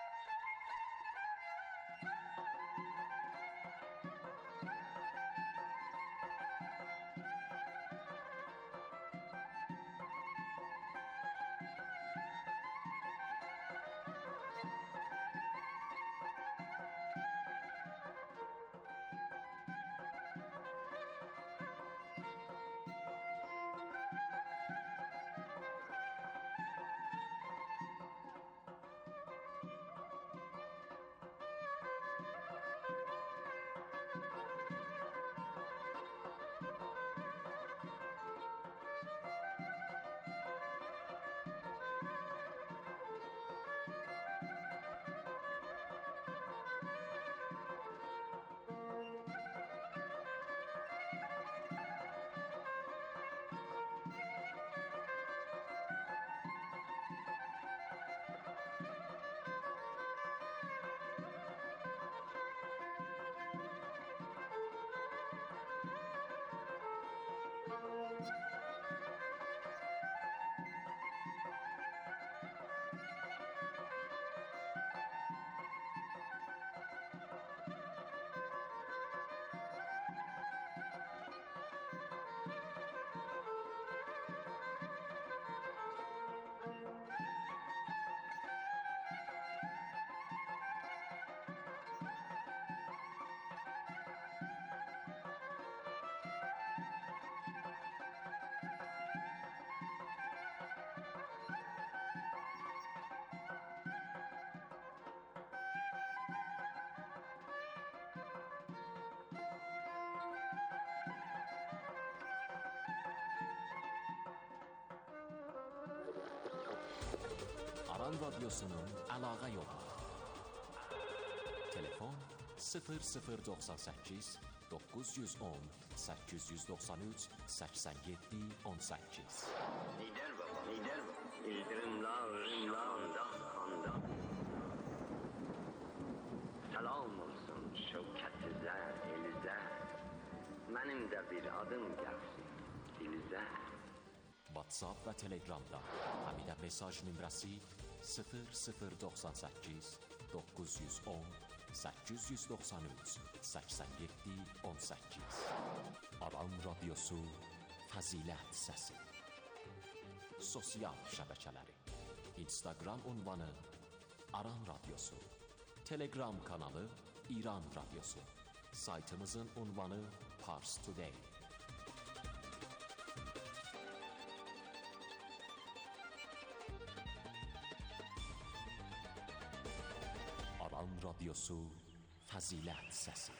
Aran Radyosu'nun əlaqə yolu. Telefon 0098 910 893 87 18. Lider baba, lider baba. İldırımlar anda. Salam olsun şevketizler, elizler. Benim de bir adım gelsin dilizler. WhatsApp və Telegramda həmidə mesaj nömrəsi 0098 910 893 87 18. Aran Radyosu Fəzilət Səsi. Sosial şəbəkələri: Instagram ünvanı Aran Radyosu, Telegram kanalı İran Radyosu, saytımızın ünvanı Pars Today. Aran Radyosu Fəzilət Səsi.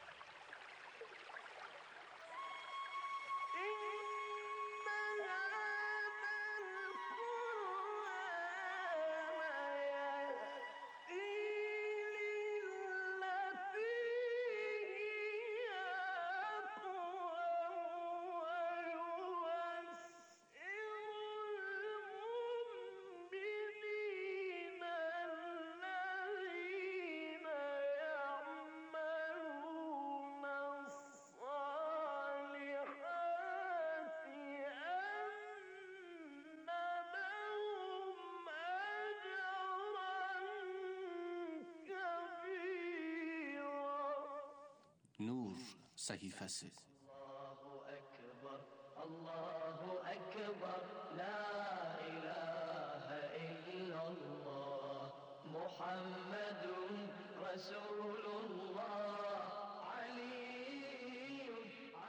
Nur səhifəsi. Allahu Ekber, la ilahe illallah, Muhammedun Resulullah, Aliyyun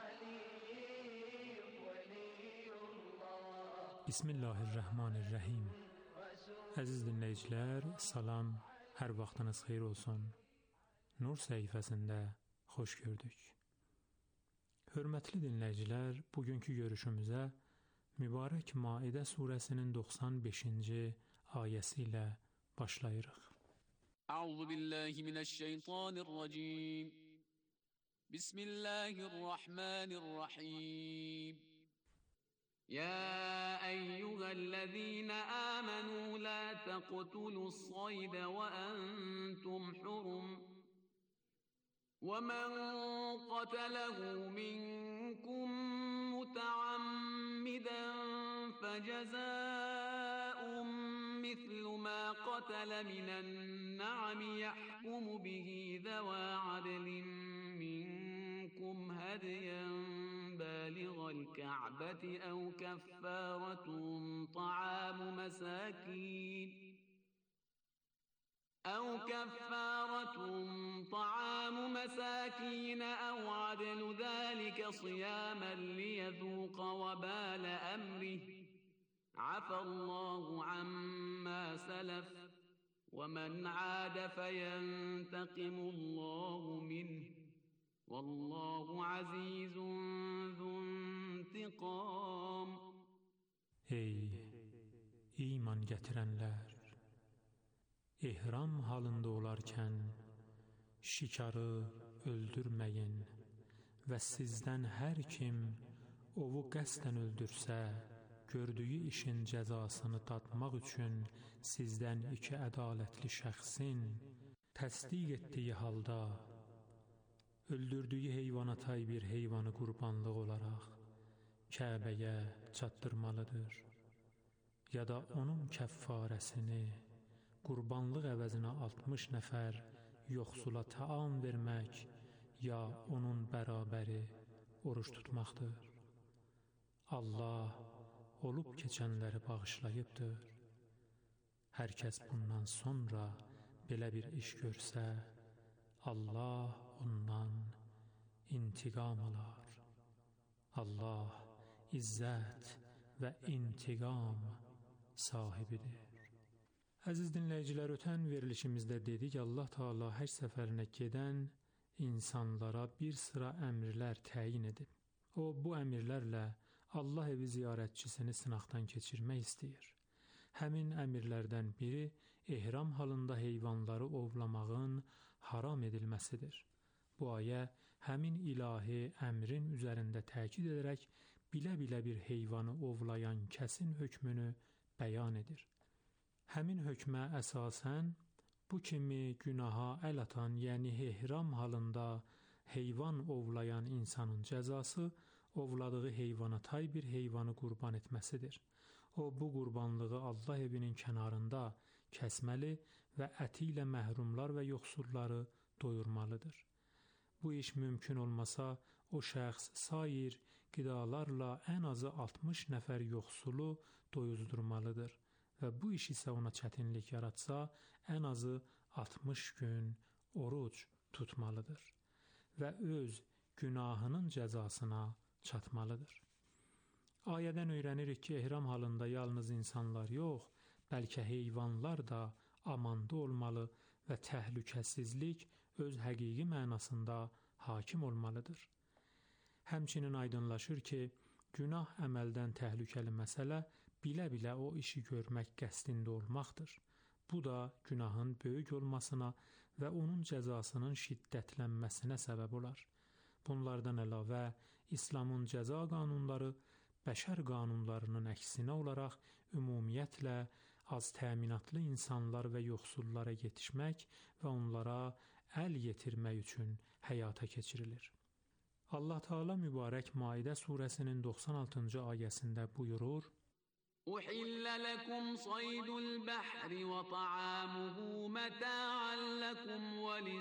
veliyullah. Bismillahirrahmanirrahim. Əziz dinləyicilər, salam, hər vaxtınız xeyir olsun. Nur səhifəsində xoş gördük. Hörmətli dinləyicilər, bugünkü görüşümüzə mübarək Maidə surəsinin 95-ci ayəsi ilə başlayırıq. Euzubillahimineşşeytanirracim. Bismillahirrahmanirrahim. Ya eyyühellezine amenu la teqtulu's-sayde ve entum hurum. وَمَنْ قَتَلَهُ مِنْكُمْ مُتَعَمِّدًا فَجَزَاءٌ مِثْلُ مَا قَتَلَ مِنَ النَّعَمِ يَحْكُمُ بِهِ ذَوَى عَدْلٍ مِنْكُمْ هَدْيًا بَالِغَ الْكَعْبَةِ أَوْ كَفَّارَةٌ طعام مساكين أو عدل ذلك صياما ليذوق وبال أمره عفى الله عما سلف ومن عاد فينتقم الله منه والله عزيز ذو انتقام. Ey iman gətirənlər! İhram halında olarkən şikarı öldürməyin və sizdən hər kim ovu qəsdən öldürsə, gördüyü işin cəzasını tatmaq üçün sizdən iki ədalətli şəxsin təsdiq etdiyi halda öldürdüyü heyvana tay bir heyvanı qurbanlıq olaraq Kəbəyə çatdırmalıdır. Ya da onun kəffarəsini qurbanlıq əvəzinə 60 nəfər yoxsula taam vermək ya onun bərabəri oruç tutmaqdır. Allah olub keçənləri bağışlayıbdır. Hər kəs bundan sonra belə bir iş görsə, Allah ondan intiqam alar. Allah izzət və intiqam sahibidir. Əziz dinləyicilər, ötən verilişimizdə dedik, Allah Teala həcc səfərinə gedən insanlara bir sıra əmrlər təyin edib. O, bu əmrlərlə Allah evi ziyarətçisini sınaqdan keçirmək istəyir. Həmin əmrlərdən biri ehram halında heyvanları ovlamağın haram edilməsidir. Bu ayə həmin ilahi əmrin üzərində təkid edərək bilə-bilə bir heyvanı ovlayan kəsin hökmünü bəyan edir. Həmin hökmə əsasən bu kimi günaha əl atan, yəni ehram halında heyvan ovlayan insanın cəzası ovladığı heyvana tay bir heyvanı qurban etməsidir. O, bu qurbanlığı Allah evinin kənarında kəsməli və əti ilə məhrumlar və yoxsulları doyurmalıdır. Bu iş mümkün olmasa, o şəxs sair qidalarla ən azı 60 nəfər yoxsulu doyuzdurmalıdır və bu iş isə ona çətinlik yaratsa, ən azı 60 gün oruc tutmalıdır və öz günahının cəzasına çatmalıdır. Ayədən öyrənirik ki, ehram halında yalnız insanlar yox, bəlkə heyvanlar da amanda olmalı və təhlükəsizlik öz həqiqi mənasında hakim olmalıdır. Həmçinin aydınlaşır ki, günah əməldən təhlükəli məsələ bilə-bilə o işi görmək qəsdində olmaqdır. Bu da günahın böyük olmasına və onun cəzasının şiddətlənməsinə səbəb olar. Bunlardan əlavə, İslamın cəza qanunları bəşər qanunlarının əksinə olaraq ümumiyyətlə az təminatlı insanlar və yoxsullara yetişmək və onlara əl yetirmək üçün həyata keçirilir. Allah Teala mübarək Maidə surəsinin 96-cı ayəsində buyurur: أحل لكم صيد البحر وطعامه متاعا لكم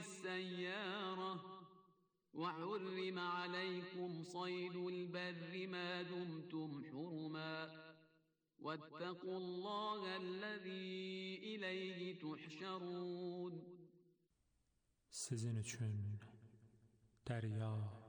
وللسيارة وحرم عليكم صيد البر ما دمتم حرما واتقوا الله الذي إليه تحشرون. Sizin üçün dərya,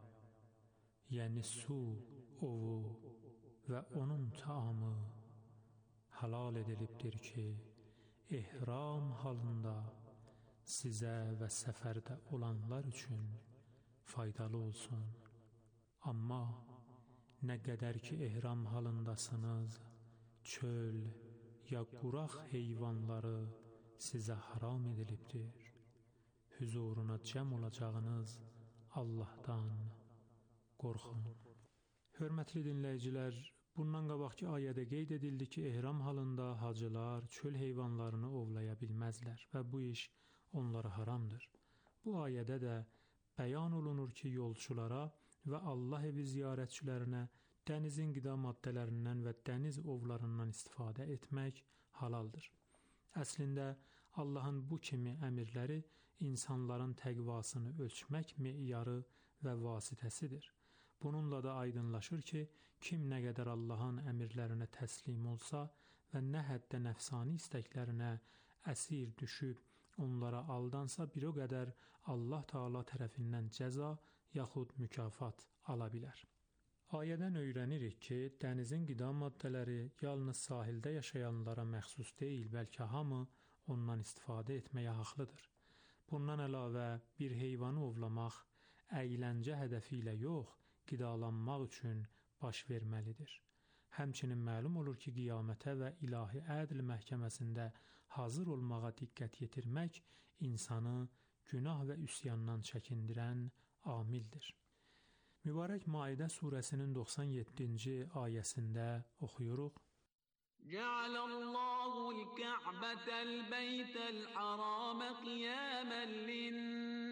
yəni su, ovu və onun taamı halal edilibdir ki, ehram halında sizə və səfərdə olanlar üçün faydalı olsun. Amma nə qədər ki ehram halındasınız, çöl ya quraq heyvanları sizə haram edilibdir. Hüzuruna cəm olacağınız Allahdan qorxun. Hörmətli dinləyicilər, bundan qabaqki ayədə qeyd edildi ki, ehram halında hacılar çöl heyvanlarını ovlaya bilməzlər və bu iş onlara haramdır. Bu ayədə də bəyan olunur ki, yolçulara və Allah evi ziyarətçilərinə dənizin qida maddələrindən və dəniz ovlarından istifadə etmək halaldır. Əslində, Allahın bu kimi əmirləri insanların təqvasını ölçmək meyarı və vasitəsidir. Bununla da aydınlaşır ki, kim nə qədər Allahın əmirlərinə təslim olsa və nə həddə nəfsani istəklərinə əsir düşüb onlara aldansa, bir o qədər Allah Teala tərəfindən cəza yaxud mükafat ala bilər. Ayədən öyrənirik ki, dənizin qida maddələri yalnız sahildə yaşayanlara məxsus deyil, bəlkə hamı ondan istifadə etməyə haqlıdır. Bundan əlavə, bir heyvanı ovlamaq əyləncə hədəfi ilə yox, qidalanmaq üçün baş verməlidir. Həmçinin məlum olur ki, qiyamətə və ilahi ədl məhkəməsində hazır olmağa diqqət yetirmək insanı günah və üsyandan çəkindirən amildir. Mübarək Maidə surəsinin 97-ci ayəsində oxuyuruq: جعل الله الكعبة البيت الحرام قياما للناس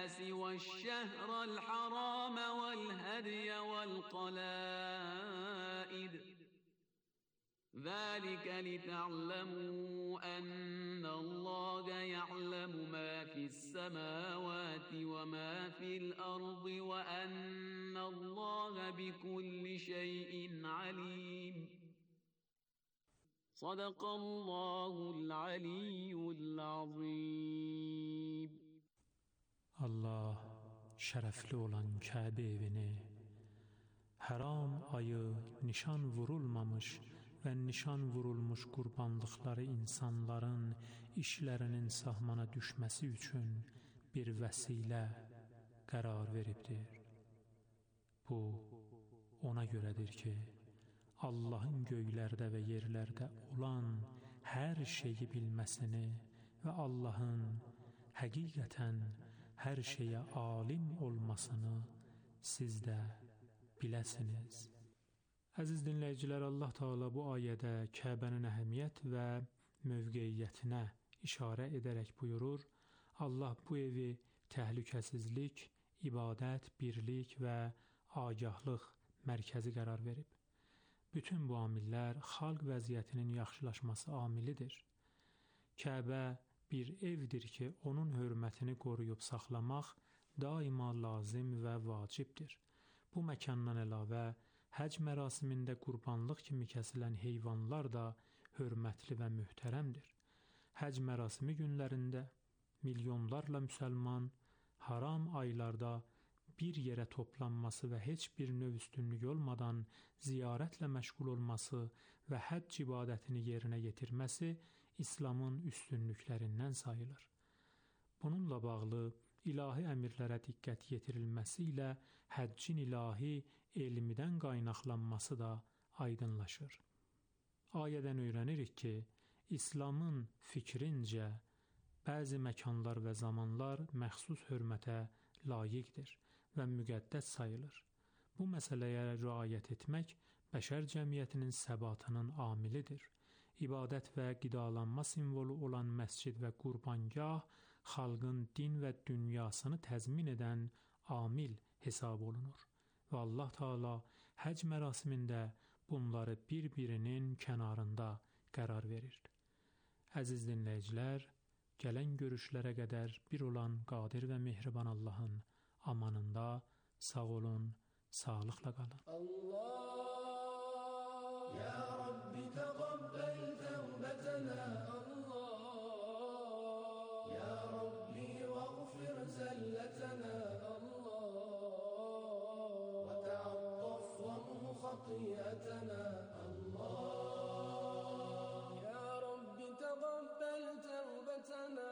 الناس والشهر الحرام والهدي والقلائد ذلك لتعلموا أن الله يعلم ما في السماوات وما في الأرض وأن الله بكل شيء عليم صدق الله العلي العظيم. Allah şərəfli olan Kəbə evini, haram ayı nişan vurulmamış və nişan vurulmuş qurbanlıqları insanların işlərinin sahmana düşməsi üçün bir vəsilə qərar veribdir. Bu, ona görədir ki, Allahın göylərdə və yerlərdə olan hər şeyi bilməsini və Allahın həqiqətən hər şeyə alim olmasını siz də biləsiniz. Əziz dinləyicilər, Allah Teala bu ayədə Kəbənin əhəmiyyət və mövqeyiyyətinə işarə edərək buyurur, Allah bu evi təhlükəsizlik, ibadət, birlik və agahlıq mərkəzi qərar verib. Bütün bu amillər xalq vəziyyətinin yaxşılaşması amilidir. Kəbə bir evdir ki, onun hörmətini qoruyub saxlamaq daima lazım və vacibdir. Bu məkandan əlavə həc mərasimində qurbanlıq kimi kəsilən heyvanlar da hörmətli və möhtərəmdir. Həc mərasimi günlərində milyonlarla müsəlman haram aylarda bir yerə toplanması və heç bir növ üstünlük olmadan ziyarətlə məşğul olması və həcc ibadətini yerinə yetirməsi İslamın üstünlüklərindən sayılır. Bununla bağlı ilahi əmirlərə diqqət yetirilməsi ilə həccin ilahi elmidən qaynaqlanması da aydınlaşır. Ayədən öyrənirik ki, İslamın fikrincə bəzi məkanlar və zamanlar məxsus hörmətə layiqdir və müqəddəs sayılır. Bu məsələyə riayət etmək bəşər cəmiyyətinin səbatının amilidir. İbadət və qidalanma simvolu olan məscid və qurbangah xalqın din və dünyasını təzmin edən amil hesab olunur. Və Allah Teala həc mərasimində bunları bir-birinin kənarında qərar verir. Əziz dinləyicilər, gələn görüşlərə qədər bir olan qadir və mehriban Allahın amanında sağ olun, sağlıqla qalın. Allah, ya Rabbi təqabbel təvbətənə, Allah, ya Rabbi vəğfir zəlletənə, Allah, və tə'attaf vəmhu xatiyətənə, Allah, ya Rabbi təqabbel təvbətənə,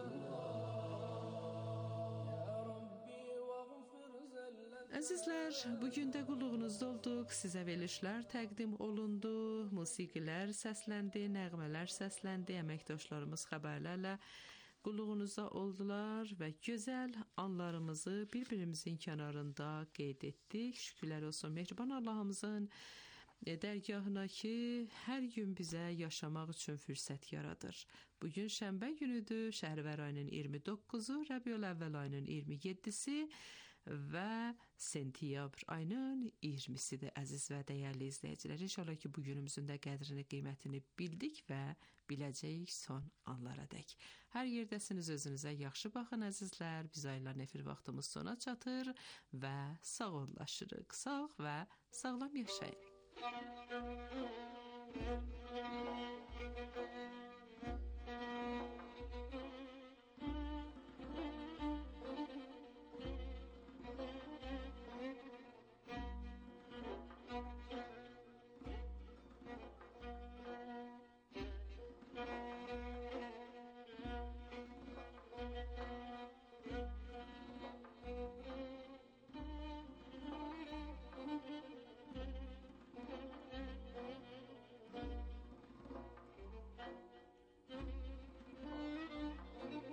Əzizlər, bugün də qulluğunuzda olduq, sizə verilişlər təqdim olundu, musiqilər səsləndi, nəğmələr səsləndi, əməkdaşlarımız xəbərlərlə qulluğunuzda oldular və gözəl anlarımızı bir-birimizin kənarında qeyd etdik. Şükürlər olsun mehriban Allahımızın dərgahına ki, hər gün bizə yaşamaq üçün fürsət yaradır. Bugün şənbə günüdür, Şəhərvər ayının 29-u, Rəbiül Əvvəl ayının 27-si və sentyabr ayının 20-sidir əziz və dəyərli izləyicilər. İnşallah ki, bu günümüzün də qədrini, qiymətini bildik və biləcəyik son anlara dək. Hər yerdəsiniz, özünüzə yaxşı baxın əzizlər. Biz ayların efir vaxtımız sona çatır və sağollaşırıq. Sağ və sağlam yaşayın.